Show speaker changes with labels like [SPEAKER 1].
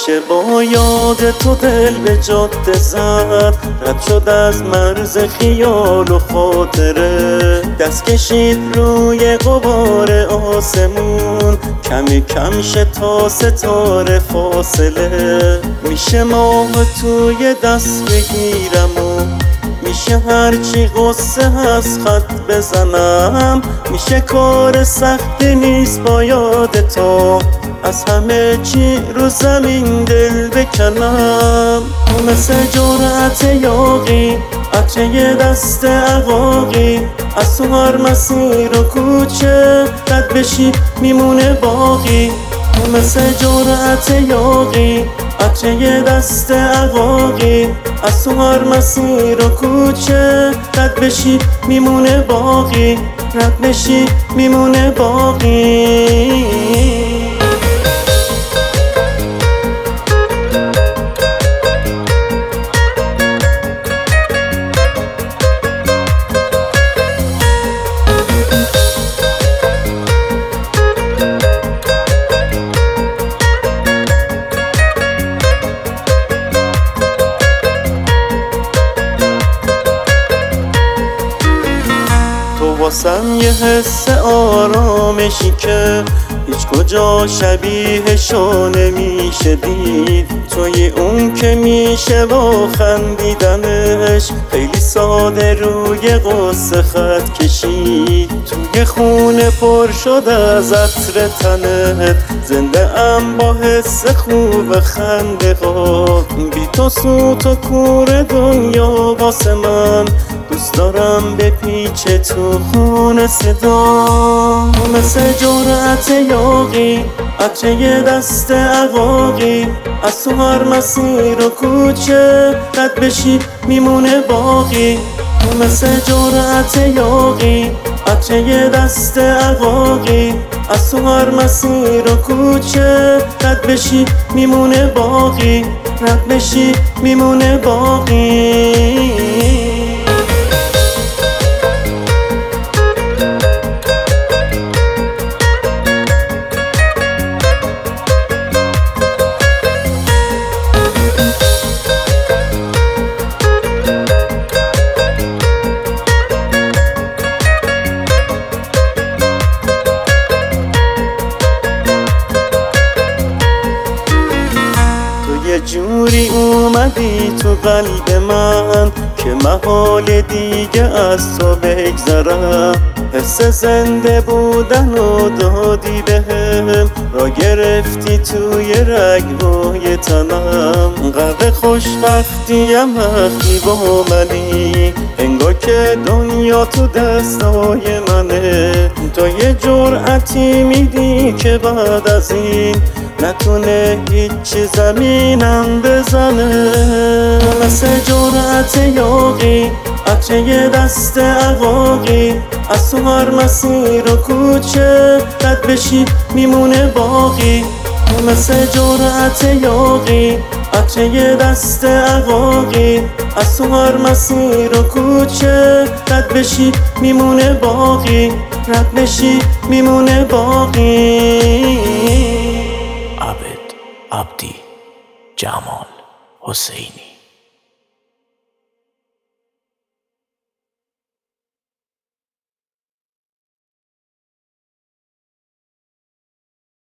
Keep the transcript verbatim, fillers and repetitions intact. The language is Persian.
[SPEAKER 1] میشه با یاد تو دل به جاده زد، رد شد از مرز خیال و خاطره، دست کشید روی غبار آسمون، کمی کم شه تا ستاره فاصله. میشه ماه توی دست بگیرم و میشه هرچی غصه هست خط بزنم، میشه کار سختی نیست با یاد تو از همه چی رو زمین دل بکنم. تو مثل جرأت یاغی، عطر دست عقاقی، از تو هر مسیر و کوچه رد بشی میمونه باقی. تو مثل جرأت یاغی، عطر دست عقاقی، از تو هر مسیر و کوچه رد بشی میمونه باقی، رد بشی میمونه باقی. واسم یه حس آرامشی که هیچ کجا شبیهشو نمیشه دید، توی اون که میشه با خندیدنش خیلی ساده روی قصه خط کشید. توی خونه پر شد از عطر تنت، زنده ام با حس خوب خنده ها، بی تو سوت و کور دنیا واسه من، دوست دارم به پیچ تو خون صدا. مثل جرأت یاغی، عطر دست عقاقی، از تو هر مسیر و کوچه رد بشی میمونه باقی. مثل جرأت یاغی، عطر دست عقاقی، از تو هر مسیر و کوچه رد بشی میمونه باقی، رد بشی میمونه باقی. یه جوری اومدی تو قلب من که محال دیگه از تو بگذرم، حس زنده بودن و دادی بهم، را گرفتی توی رگ‌های تنم. غرق خوشبختیم وقتی با منی، انگار که دنیا تو دستای منه. تو یه جرأتی میدی که بعد از این نتونه هیچ زمینم بزنه. مثل جرأت یاغی، عطر دست عقاقی، از تو هر مسیر و کوچه رد بشی میمونه باقی. مثل جرأت یاغی، عطر دست عقاقی، از تو هر مسیر و کوچه رد بشی میمونه باقی، رد بشی میمونه باقی.
[SPEAKER 2] عابد عبدی جمال حسینی